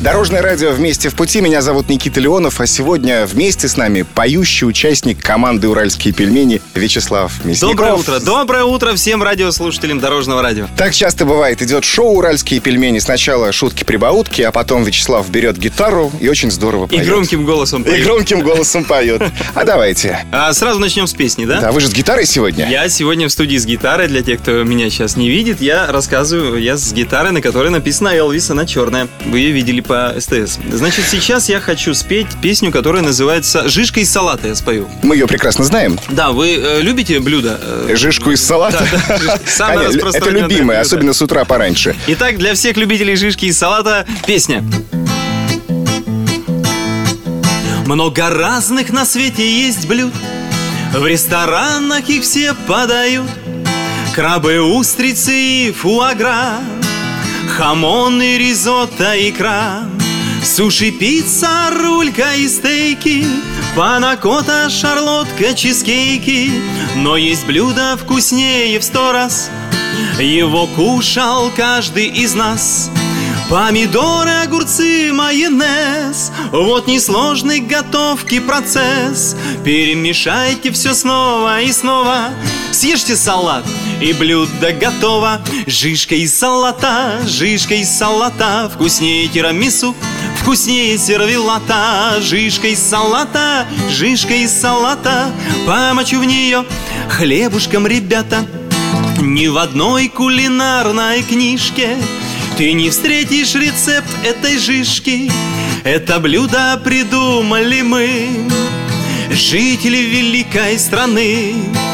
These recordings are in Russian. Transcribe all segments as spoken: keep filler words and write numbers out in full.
Дорожное радио «Вместе в пути». Меня зовут Никита Леонов, а сегодня вместе с нами поющий участник команды «Уральские пельмени» Вячеслав Мясников. Доброе утро. Доброе утро всем радиослушателям Дорожного радио. Так часто бывает. Идет шоу «Уральские пельмени». Сначала шутки-прибаутки, а потом Вячеслав берет гитару и очень здорово поет. И громким голосом поет. И громким голосом поет. А давайте. А сразу начнем с песни, да? Да, вы же с гитарой сегодня? Я сегодня в студии с гитарой. Для тех, кто меня сейчас не видит, я рассказываю, я с гитарой, на которой написано «Элвис», она черная. Вы ее видели по СТС. Значит, сейчас я хочу спеть песню, которая называется «Жишка из салата». Я спою. Мы ее прекрасно знаем. Да, вы э, любите блюдо? Жишку из салата? Да, да. Самое распространенное Это любимое, блюдо. особенно с утра пораньше. Итак, для всех любителей жишки из салата песня. Много разных на свете есть блюд, в ресторанах их все подают. Крабы, устрицы и фуагра, хамон и ризотто, икра, суши, пицца, рулька и стейки, панакота, шарлотка, чизкейки. Но есть блюдо вкуснее в сто раз, его кушал каждый из нас. Помидоры, огурцы, майонез, вот несложный готовки процесс. Перемешайте все снова и снова, съешьте салат, и блюдо готово. Жишка из салата, жишка из салата, вкуснее тирамису, вкуснее сервелата. Жишка из салата, жишка из салата, помочу в нее хлебушком, ребята. Ни в одной кулинарной книжке ты не встретишь рецепт этой жишки. Это блюдо придумали мы, жители великой страны.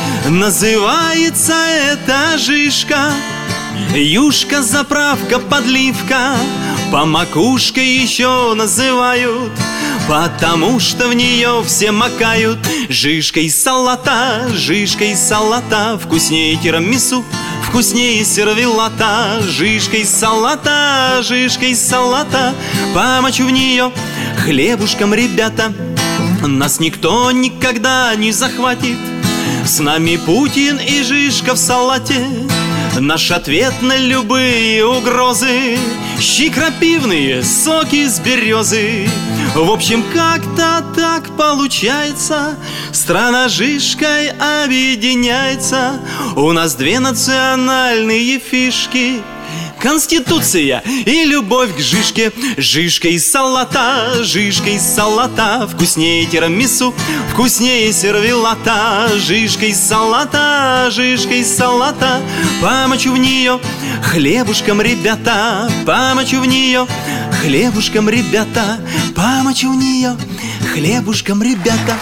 Называется эта жишка юшка, заправка, подливка. По макушке еще называют, потому что в нее все макают. Жишка из салата, жишка из салата, вкуснее тирамису, вкуснее сервелата. Жишка из салата, жишка из салата, помочу в нее хлебушком, ребята. Нас никто никогда не захватит, с нами Путин и жишка в салате. Наш ответ на любые угрозы, щи крапивные, соки с березы. В общем, как-то так получается, страна жишкой объединяется. У нас две национальные фишки: Конституция и любовь к жишке. Жишка из салата, жишка из салата, вкуснее тирамису, вкуснее сервелата. Жишка из салата, жишка из салата, помочу в нее хлебушком, ребята. Помочу в нее хлебушком, ребята. Помочу в нее хлебушком, ребята.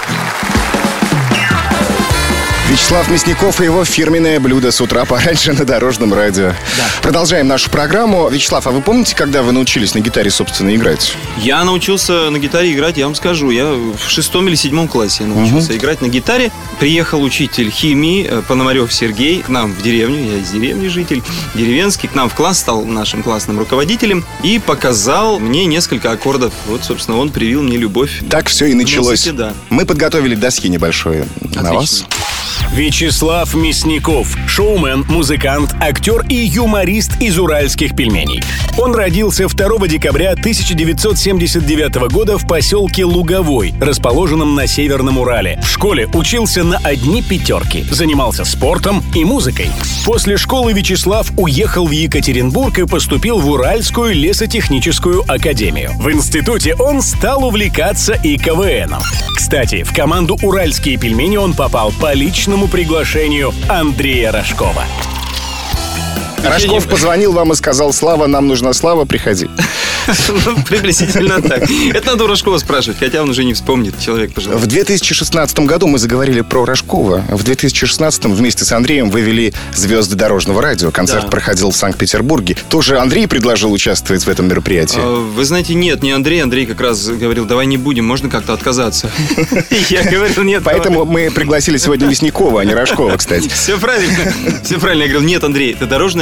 Вячеслав Мясников и его фирменное блюдо с утра пораньше на Дорожном радио. Да. Продолжаем нашу программу. Вячеслав, а вы помните, когда вы научились на гитаре, собственно, играть? Я научился на гитаре играть, я вам скажу. Я в шестом или седьмом классе научился угу. играть на гитаре. Приехал учитель химии Пономарев Сергей к нам в деревню. Я из деревни житель, деревенский. К нам в класс, стал нашим классным руководителем и показал мне несколько аккордов. Вот, собственно, он привил мне любовь. Так все и началось. Музыке, да. Мы подготовили доски небольшое Отлично. На вас. Вячеслав Мясников, шоумен, музыкант, актер и юморист из «Уральских пельменей». Он родился второго декабря тысяча девятьсот семьдесят девятого года в поселке Луговой, расположенном на Северном Урале. В школе учился на одни пятерки, занимался спортом и музыкой. После школы Вячеслав уехал в Екатеринбург и поступил в Уральскую лесотехническую академию. В институте он стал увлекаться и КВНом. Кстати, в команду «Уральские пельмени» он попал по личному приглашению Андрея Рожкова. Рожков позвонил вам и сказал: Слава, нам нужна слава, приходи. Ну, приблизительно так. Это надо у Рожкова спрашивать, хотя он уже не вспомнит, человек пожалуй. В две тысячи шестнадцатом году мы заговорили про Рожкова. В две тысячи шестнадцатом вместе с Андреем вы вели «Звезды Дорожного радио». Концерт да. проходил в Санкт-Петербурге. Тоже Андрей предложил участвовать в этом мероприятии? Вы знаете, нет, не Андрей. Андрей как раз говорил: давай не будем, можно как-то отказаться. Я говорил: нет. Поэтому мы пригласили сегодня Мясникова, а не Рожкова, кстати. Все правильно. Все правильно. Я говорил: нет, Андрей, это Дорожное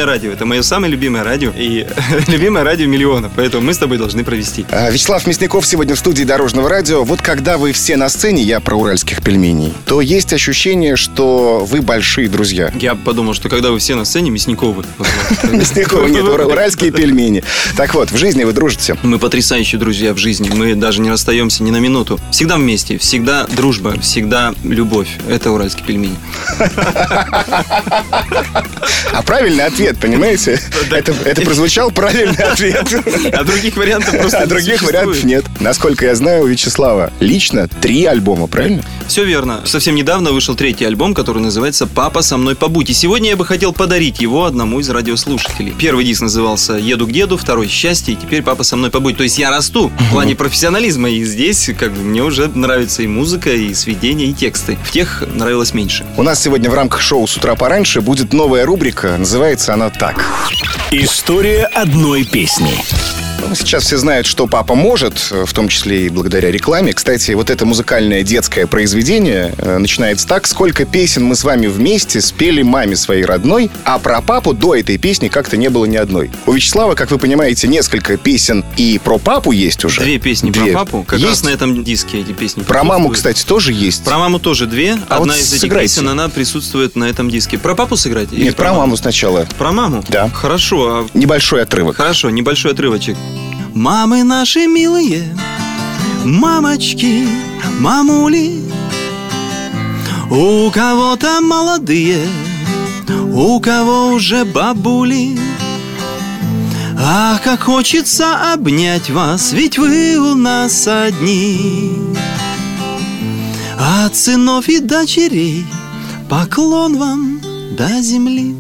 радио. Это мое самое любимое радио и любимое радио миллионов. Поэтому мы с тобой должны провести. Вячеслав Мясников сегодня в студии Дорожного радио. Вот когда вы все на сцене, я про уральских пельменей, то есть ощущение, что вы большие друзья. Я подумал, что когда вы все на сцене, Мясниковы. Мясниковы нет, уральские пельмени. Так вот, в жизни вы дружите? Мы потрясающие друзья в жизни. Мы даже не расстаемся ни на минуту. Всегда вместе, всегда дружба, всегда любовь. Это уральские пельмени. А правильный ответ, понимаете? Это, это прозвучал правильный ответ. А других вариантов просто А других вариантов нет. Насколько я знаю, у Вячеслава лично три альбома, правильно? Все верно. Совсем недавно вышел третий альбом, который называется «Папа, со мной побудь». И сегодня я бы хотел подарить его одному из радиослушателей. Первый диск назывался «Еду к деду», второй «Счастье», и теперь «Папа, со мной побудь». То есть я расту в плане профессионализма, и здесь как бы мне уже нравится и музыка, и сведения, и тексты. В тех нравилось меньше. У нас сегодня в рамках шоу «С утра пораньше» будет новая рубрика. Называется она так. История одной песни. Ну, сейчас все знают, что папа может, в том числе и благодаря рекламе. Кстати, вот это музыкальное детское произведение э, начинается так: сколько песен мы с вами вместе спели маме своей родной, а про папу до этой песни как-то не было ни одной. У Вячеслава, как вы понимаете, несколько песен и про папу есть уже. Две песни Две. про папу. Как есть. раз на этом диске эти песни Про маму, кстати, тоже есть. Про маму тоже две. А Одна вот из этих сыграйте. песен, она присутствует на этом диске. Про папу сыграть? Или Нет, про маму сначала. Про маму? Да. Хорошо. а- Небольшой отрывок. Хорошо, небольшой отрывочек. Мамы наши милые, мамочки, мамули, у кого-то молодые, у кого уже бабули. Ах, как хочется обнять вас, ведь вы у нас одни. От сынов и дочерей поклон вам до земли.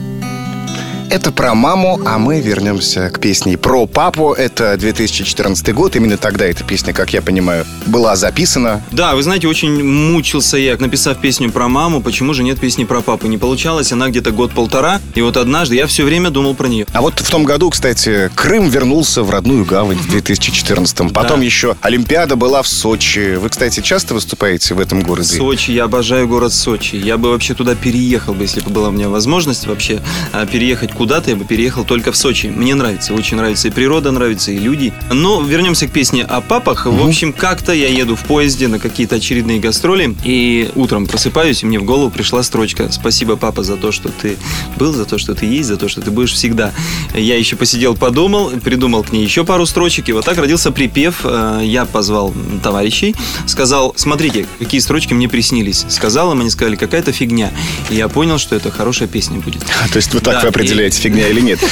Это про маму, а мы вернемся к песне про папу. Это две тысячи четырнадцатый год. Именно тогда эта песня, как я понимаю, была записана. Да, вы знаете, очень мучился я, написав песню про маму. Почему же нет песни про папу? Не получалось, она где-то год-полтора. И вот однажды я все время думал про нее. А вот в том году, кстати, Крым вернулся в родную гавань в две тысячи четырнадцатом. Потом Да. еще Олимпиада была в Сочи. Вы, кстати, часто выступаете в этом городе? Сочи, я обожаю город Сочи. Я бы вообще туда переехал бы, если бы была у меня возможность вообще а, переехать куда-то, я бы переехал только в Сочи. Мне нравится, очень нравится и природа, нравится и люди. Но вернемся к песне о папах. В общем, как-то я еду в поезде на какие-то очередные гастроли, и утром просыпаюсь, и мне в голову пришла строчка: «Спасибо, папа, за то, что ты был, за то, что ты есть, за то, что ты будешь всегда». Я еще посидел, подумал, придумал к ней еще пару строчек, и вот так родился припев. Я позвал товарищей, сказал: смотрите, какие строчки мне приснились. Сказал им, они сказали: какая-то фигня. И я понял, что это хорошая песня будет. То есть вот так Да, вы определяете, и- фигня или нет?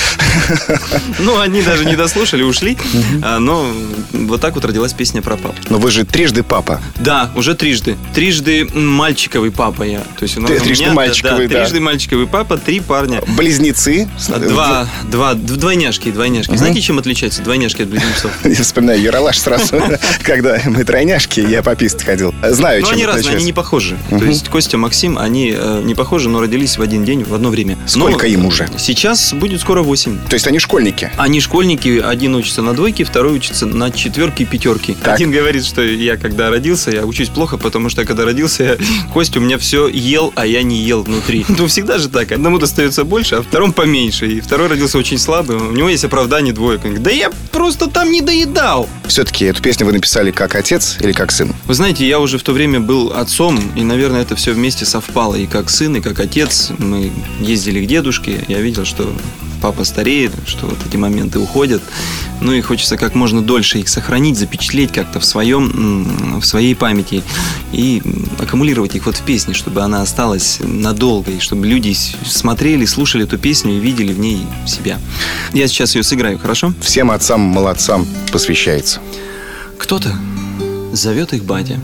Ну, они даже не дослушали, ушли. А, Но вот так вот родилась песня про папу. Но вы же трижды папа. Да, уже трижды. Трижды мальчиковый папа я. То есть у нас Ты у трижды меня, мальчиковый, да. Трижды мальчиковый папа, три парня. Близнецы. Два, два, двойняшки, двойняшки. Знаете, чем отличаются двойняшки от близнецов? Я вспоминаю Ералаш сразу, когда мы тройняшки, я по писать ходил. Знаю, Но чем они разные, отличаются. они не похожи. То есть Костя, Максим, они э, не похожи, но родились в один день, в одно время. Сколько Но им уже? Сейчас будет скоро восемь. То есть они школьники? Они школьники, один учится на двойке, второй учится на четверке и пятерке. Так. Один говорит, что я когда родился, я учусь плохо, потому что я когда родился, я, Костя у меня все ел, а я не ел внутри. Ну, всегда же так. Одному достается больше, а второму поменьше. И второй родился очень слабый. У него есть оправдание двоек. Он говорит: да я просто там не доедал. Все-таки эту песню вы написали как отец или как сын? Вы знаете, я уже в то время был отцом, и, наверное, это все вместе совпало. И как сын, и как отец. Мы ездили к дедушке, я видел, что папа стареет, что вот эти моменты уходят. Ну и хочется как можно дольше их сохранить, запечатлеть как-то в своем, в своей памяти и аккумулировать их вот в песне, чтобы она осталась надолго, и чтобы люди смотрели, слушали эту песню и видели в ней себя. Я сейчас ее сыграю, хорошо? Всем отцам-молодцам посвящается. Кто-то зовет их батя,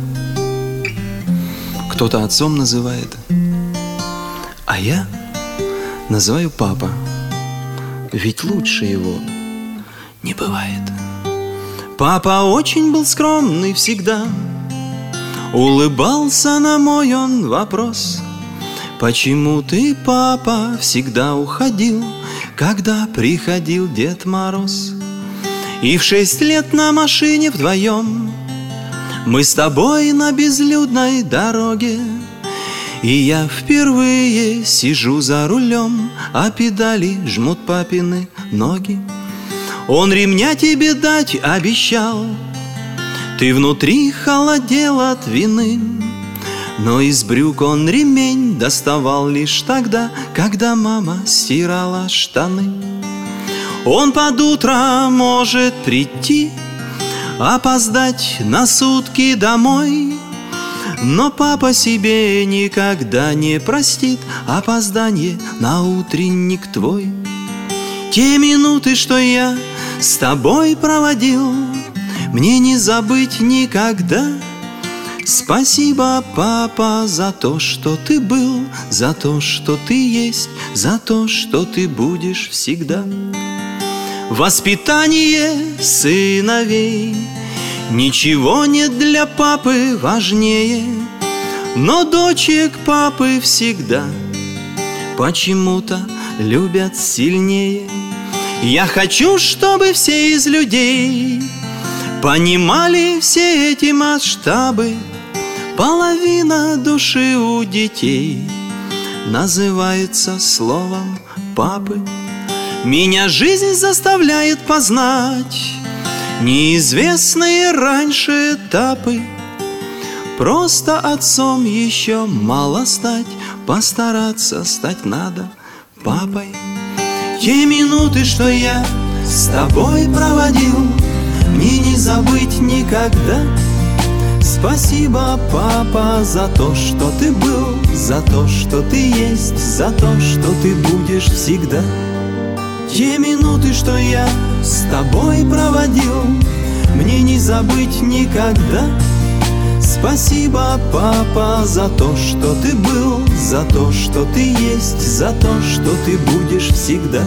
кто-то отцом называет, а я называю папа, ведь лучше его не бывает. Папа очень был скромный всегда, улыбался на мой он вопрос: почему ты, папа, всегда уходил, когда приходил Дед Мороз? И в шесть лет на машине вдвоем мы с тобой на безлюдной дороге И я впервые сижу за рулем, а педали жмут папины ноги. Он ремня тебе дать обещал, ты внутри холодел от вины. Но из брюк он ремень доставал лишь тогда, когда мама стирала штаны. Он под утро может прийти, опоздать на сутки домой, но папа себе никогда не простит опоздание на утренник твой. Те минуты, что я с тобой проводил, мне не забыть никогда. Спасибо, папа, за то, что ты был, за то, что ты есть, за то, что ты будешь всегда. Воспитание сыновей ничего нет для папы важнее, но дочек папы всегда почему-то любят сильнее. Я хочу, чтобы все из людей понимали все эти масштабы. Половина души у детей называется словом папы. Меня жизнь заставляет познать неизвестные раньше этапы. Просто отцом еще мало стать, постараться стать надо папой. Те минуты, что я с тобой проводил, мне не забыть никогда. Спасибо, папа, за то, что ты был, за то, что ты есть, за то, что ты будешь всегда. Те минуты, что я с тобой проводил, мне не забыть никогда. Спасибо, папа, за то, что ты был, за то, что ты есть, за то, что ты будешь всегда.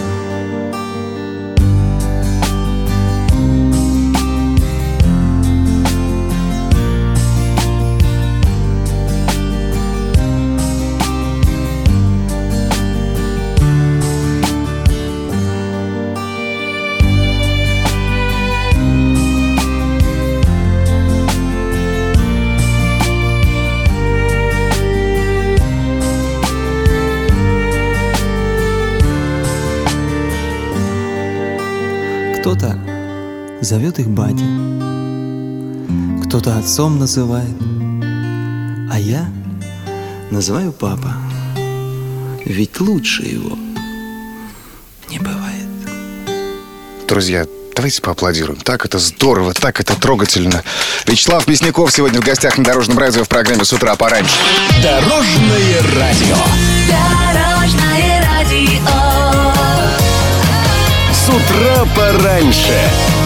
Кто-то зовет их батя, кто-то отцом называет, а я называю папа, ведь лучше его не бывает. Друзья, давайте поаплодируем. Так это здорово, так это трогательно. Вячеслав Мясников сегодня в гостях на Дорожном радио в программе «С утра пораньше». Дорожное радио. Дорожное радио. С утра пораньше.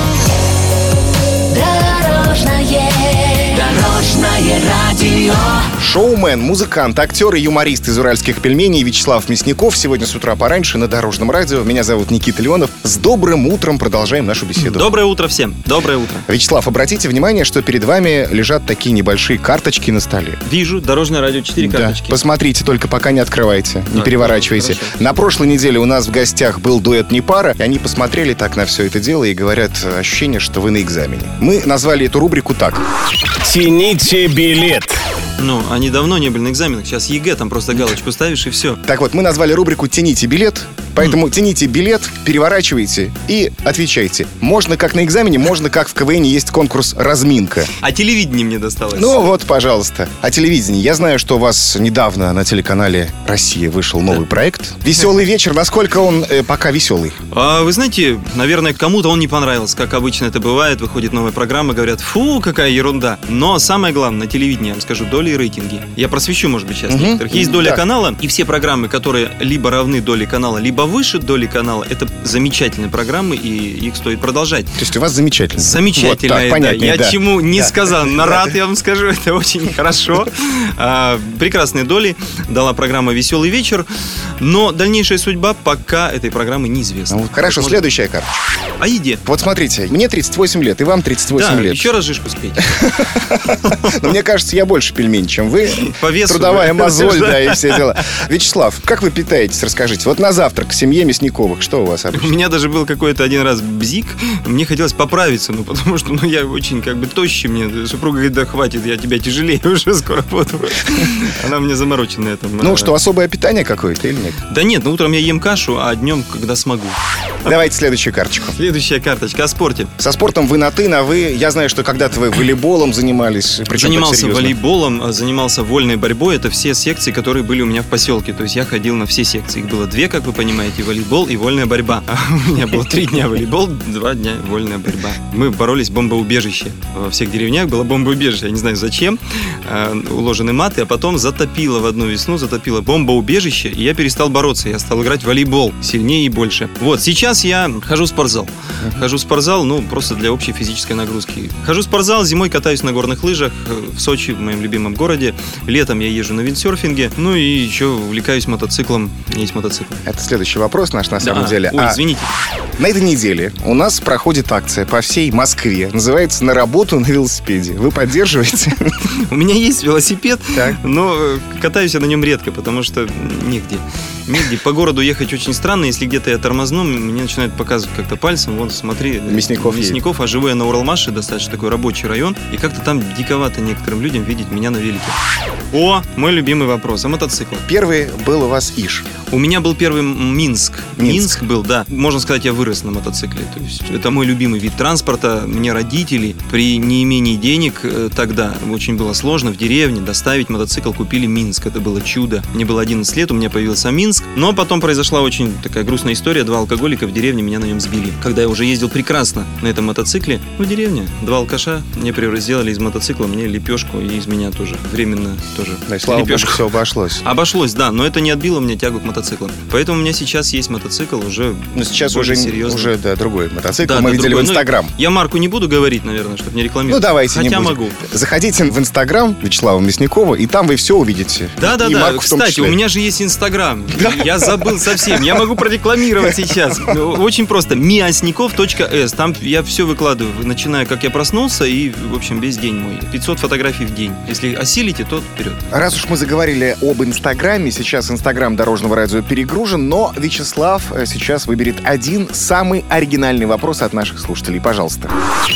Дорожное, дорожное радио. Шоумен, музыкант, актер и юморист из «Уральских пельменей» Вячеслав Мясников сегодня с утра пораньше на Дорожном радио. Меня зовут Никита Леонов. С добрым утром продолжаем нашу беседу. Доброе утро всем. Доброе утро. Вячеслав, обратите внимание, что перед вами лежат такие небольшие карточки на столе. Вижу, Дорожное радио, четыре Да. карточки. Посмотрите, только пока не открывайте, не Да, переворачивайте. хорошо. На прошлой неделе у нас в гостях был дуэт «Не пара», и они посмотрели так на все это дело и говорят, ощущение, что вы на экзамене. Мы назвали эту рубрику так. Тяните билет. Ну, они давно не были на экзаменах. Сейчас ЕГЭ, там просто галочку ставишь и все. Так вот, мы назвали рубрику «Тяните билет», поэтому тяните билет, переворачивайте и отвечайте. Можно как на экзамене, можно как в КВН есть конкурс «Разминка». А телевидение мне досталось. Ну вот, пожалуйста. О телевидении. Я знаю, что у вас недавно на телеканале «Россия» вышел новый проект. «Веселый вечер». Насколько он э, пока веселый? А, вы знаете, наверное, кому-то он не понравился. Как обычно это бывает, выходит новая программа, говорят, фу, какая ерунда. Но самое главное, на телевидении, я вам скажу, доли и рейтинги. Я просвещу, может быть, сейчас Мгм. некоторых. Есть доля Да. канала, и все программы, которые либо равны доле канала, либо выше доли канала, это замечательные программы, и их стоит продолжать. То есть у вас замечательно. Замечательно, Вот так, да. понятнее, Я да. чему несказанно Да. рад, я вам скажу, это очень хорошо. А, Прекрасные доли дала программа «Веселый вечер», но дальнейшая судьба пока этой программы неизвестна. Ну, Хорошо, Вот. следующая карточка. О еде. Вот смотрите, мне тридцать восемь лет, и вам тридцать восемь Да, лет. еще раз жишку спеть. Но мне кажется, я больше пельменей менее, чем вы. По весу. Трудовая мозоль, да, и все дела. Вячеслав, как вы питаетесь, расскажите. Вот на завтрак в семье Мясниковых, что у вас обычно? У меня даже был какой-то один раз бзик. Мне хотелось поправиться, ну, потому что ну, я очень как бы тощий. Мне супруга говорит, да хватит, я тебя тяжелее уже скоро буду. Она мне заморочена на этом. Ну что, особое питание какое-то или нет? Да нет, ну утром я ем кашу, а днем, когда смогу. Давайте следующую карточку. Следующая карточка о спорте. Со спортом вы на «ты», на «вы». Я знаю, что когда-то вы волейболом занимались. Занимался волейболом, занимался вольной борьбой. Это все секции, которые были у меня в поселке. То есть я ходил на все секции. Их было две, как вы понимаете, волейбол и вольная борьба. А у меня было три дня волейбол, два дня вольная борьба. Мы боролись в бомбоубежище. Во всех деревнях было бомбоубежище. Я не знаю зачем. Уложены маты, а потом затопило в одну весну, затопило бомбоубежище, и я перестал бороться. Я стал играть в волейбол сильнее и больше. Вот, сейчас я хожу в спортзал. Хожу в спортзал, ну, просто для общей физической нагрузки. Хожу в спортзал, зимой катаюсь на горных лыжах в Сочи, в моем любимом городе. Летом я езжу на виндсерфинге. Ну и еще увлекаюсь мотоциклом. Есть мотоцикл. Это следующий вопрос наш, на самом да. деле. Ой, а извините. На этой неделе у нас проходит акция по всей Москве. Называется «На работу на велосипеде». Вы поддерживаете? У меня есть велосипед, так. но катаюсь я на нем редко, потому что негде. Негде. По городу ехать очень странно. Если где-то я тормозну, мне начинают показывать как-то пальцем. Вот, смотри. Мясников Мясников. А живу я на Уралмаше, достаточно такой рабочий район. И как-то там диковато некоторым людям видеть меня на велике. О, мой любимый вопрос. О мотоциклах. Первый был у вас Иж. У меня был первый Минск. Минск. Минск был, да. Можно сказать, я вырос на мотоцикле. То есть это мой любимый вид транспорта. Мне родители при неимении денег тогда очень было сложно в деревне доставить мотоцикл. Купили Минск. Это было чудо. Мне было одиннадцать лет, у меня появился Минск. Но потом произошла очень такая грустная история. Два алкоголика в деревне меня на нем сбили. Когда я уже ездил прекрасно на этом мотоцикле, в деревне два алкаша мне сделали из мотоцикла мне лепешку, и из меня тоже. Временно тоже. Да, слава богу, все обошлось. Обошлось, да, но это не отбило мне тягу к мотоциклам. Поэтому у меня сейчас есть мотоцикл уже. Но сейчас уже, уже да, другой мотоцикл. Да, мы да, видели другой. в Инстаграм. Ну, я марку не буду говорить, наверное, чтобы не рекламировать. Ну, давайте Хотя не будем. могу. Заходите в Инстаграм Вячеслава Мясникова, и там вы все увидите. Да, да, и да. марку в том Кстати, числе. у меня же есть Инстаграм. Я забыл совсем. Я могу прорекламировать сейчас. Очень просто. мясников точка эс. Там я все выкладываю, начиная, как я проснулся, и, в общем, весь день мой. пятьсот фотографий в день. Если осилите, то вперед. Раз уж мы заговорили об Инстаграме, сейчас Инстаграм Дорожного радио перегружен, но Вячеслав сейчас выберет один самый оригинальный вопрос от наших слушателей. Пожалуйста.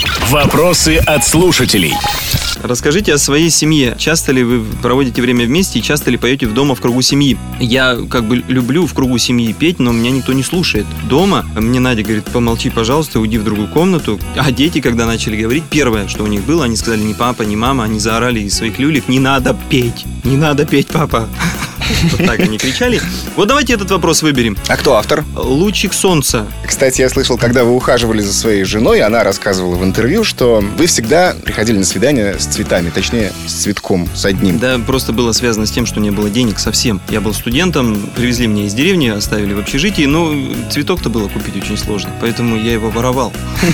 Вопросы от слушателей. Расскажите о своей семье. Часто ли вы проводите время вместе и часто ли поете в дома в кругу семьи? Я как бы люблю в кругу семьи петь, но меня никто не слушает. Дома мне Надя говорит, помолчи, пожалуйста, уйди в другую комнату. А дети, когда начали говорить, первое, что у них было, они сказали, ни папа, ни мама, они заорали из своих люлек, не надо петь, не надо петь, папа. Вот так они кричали. Вот давайте этот вопрос выберем. А кто автор? Лучик солнца. Кстати, я слышал, когда вы ухаживали за своей женой, она рассказывала в интервью, что вы всегда приходили на свидание с цветами, точнее, с цветком, с одним. Да, просто было связано с тем, что не было денег совсем. Я был студентом, привезли меня из деревни, оставили в общежитии, но цветок-то было купить очень сложно, поэтому я его воровал.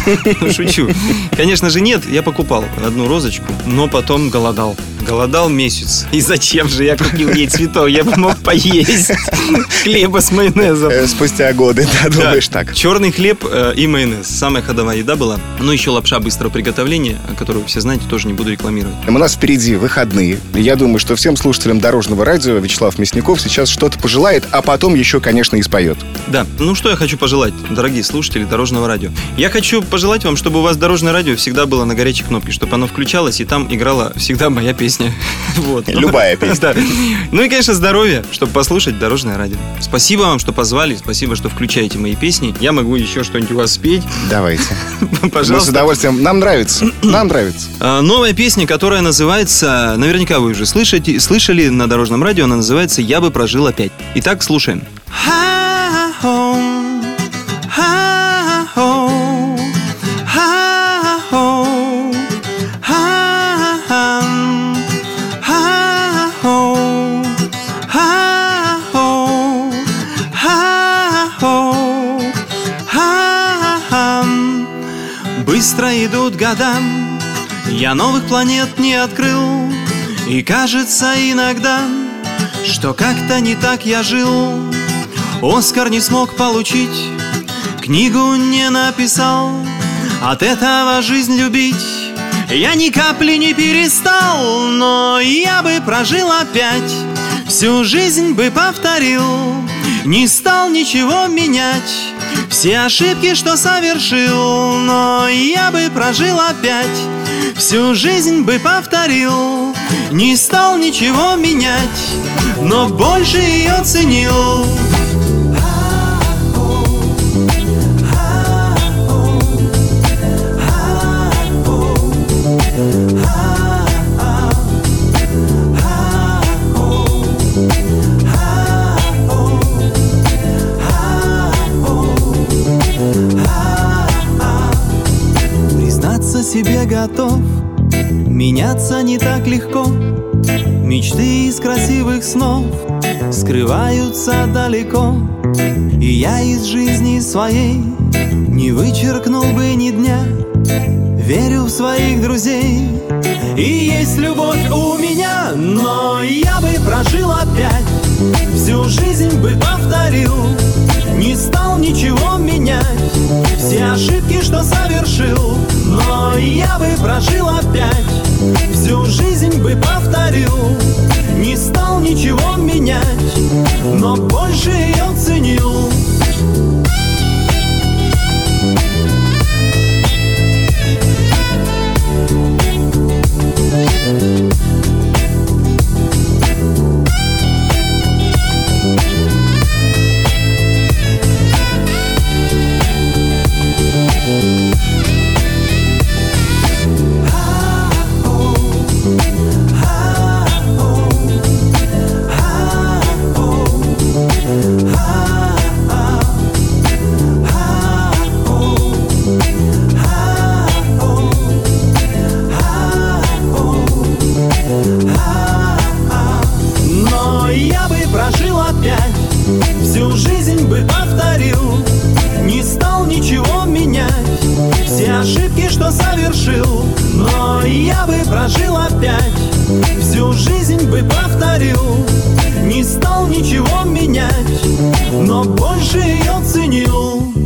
Шучу. Конечно же нет, я покупал одну розочку, но потом голодал. Голодал месяц. И зачем же я купил ей цветов? Я бы мог поесть хлеба с майонезом. Спустя годы, да, думаешь так. Черный хлеб э, и майонез. Самая ходовая еда была. Ну, еще лапша быстрого приготовления, которую вы все знаете, тоже не буду рекламировать. У нас впереди выходные. Я думаю, что всем слушателям Дорожного радио Вячеслав Мясников сейчас что-то пожелает, а потом еще, конечно, и споет. Да. Ну, что я хочу пожелать, дорогие слушатели Дорожного радио? Я хочу пожелать вам, чтобы у вас Дорожное радио всегда было на горячей кнопке, чтобы оно включалось, и там играла всегда моя песня. Вот. Любая песня. Да. Ну и, конечно, здоровья, чтобы послушать Дорожное радио. Спасибо вам, что позвали, спасибо, что включаете мои песни. Я могу еще что-нибудь у вас спеть. Давайте. Пожалуйста. Мы с удовольствием. Нам нравится. Нам нравится. А, новая песня, которая называется, наверняка вы уже слышите, слышали на Дорожном радио, она называется «Я бы прожил опять». Итак, слушаем. Быстро идут года, я новых планет не открыл, и кажется иногда, что как-то не так я жил. Оскар не смог получить, книгу не написал, от этого жизнь любить Я ни капли не перестал, но я бы прожил опять, всю жизнь бы повторил, не стал ничего менять, все ошибки, что совершил, но я бы прожил опять, всю жизнь бы повторил, не стал ничего менять, но больше ее ценил. Признаться себе готов, меняться не так легко. Мечты из красивых снов скрываются далеко, и я из жизни своей не вычеркнул бы ни дня. Верю в своих друзей, и есть любовь у меня, но я бы прожил опять, всю жизнь бы повторил, не стал ничего менять, все ошибки, что совершил, но я бы прожил опять, всю жизнь бы повторил, не стал ничего менять, но больше ее ценил. Но я бы прожил опять, всю жизнь бы повторил, не стал ничего менять, все ошибки, что совершил, но я бы прожил опять, всю жизнь бы повторил, не стал ничего менять, но больше ее ценил.